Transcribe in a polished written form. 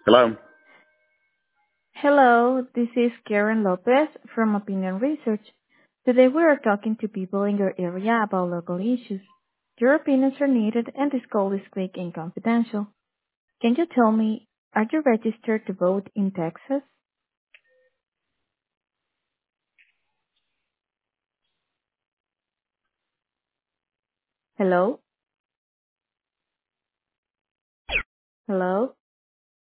Hello. Hello, this is Karen Lopez from Opinion Research. Today we are talking to people in your area about local issues. Your opinions are needed and this call is quick and confidential. Can you tell me, are you registered to vote in Texas? Hello? Hello?